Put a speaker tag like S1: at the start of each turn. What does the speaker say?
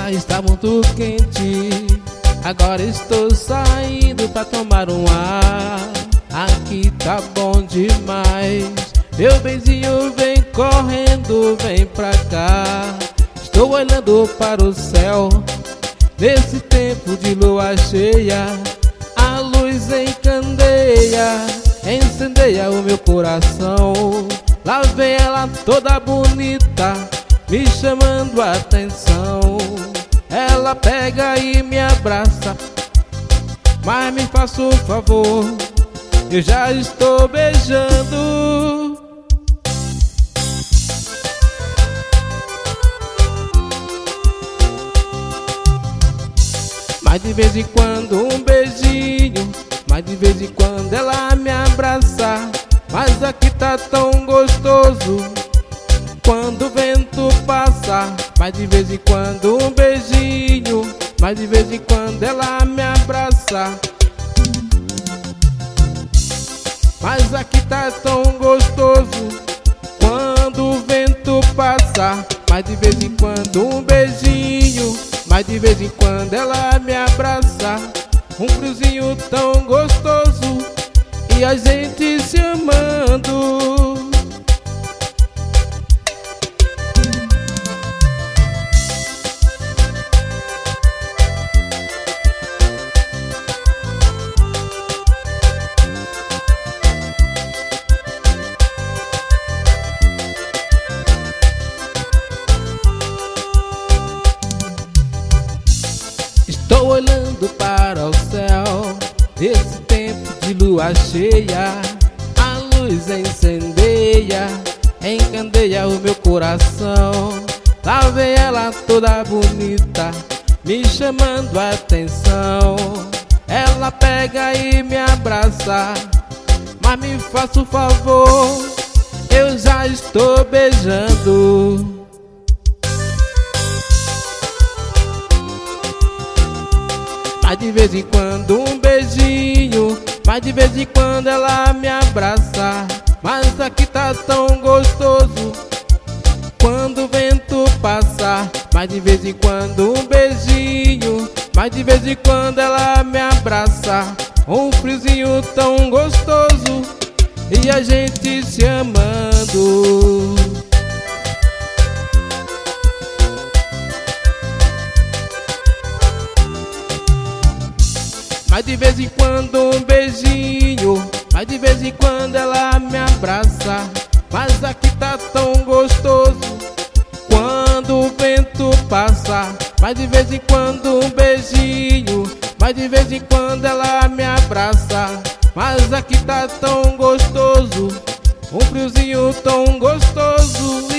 S1: clima está muito quente. Agora estou saindo pra tomar um ar. Aqui tá bom demais. Meu benzinho vem correndo, vem pra cá. Estou olhando para o céu nesse tempo de lua cheia. A luz encandeia, incendeia o meu coração. Lá vem ela toda bonita, me chamando a atenção. Ela pega e me abraça, mas me faça um favor, eu já estou beijando. Mas de vez em quando um beijinho, mas de vez em quando ela me abraça. Mas aqui tá tão gostoso quando o vento passa. Mas de vez em quando um beijinho, mas de vez em quando ela me abraça. Mas aqui tá tão gostoso quando o vento passa. Mas de vez em quando um beijinho, mas de vez em quando ela me abraça. Um friozinho tão gostoso e a gente se amando. Estou olhando para o céu nesse tempo de lua cheia. A luz incendeia, encandeia o meu coração. Lá vem ela toda bonita, me chamando a atenção. Ela pega e me abraça, mas me faça um favor, eu já estou beijando. Mas de vez em quando um beijinho, mas de vez em quando ela me abraça. Mas aqui tá tão gostoso quando o vento passa. Mas de vez em quando um beijinho, mas de vez em quando ela me abraça. Um friozinho tão gostoso e a gente se amando. Mas de vez em quando um beijinho, mas de vez em quando ela me abraça. Mas aqui tá tão gostoso quando o vento passa. Mas de vez em quando um beijinho, mas de vez em quando ela me abraça. Mas aqui tá tão gostoso, um friozinho tão gostoso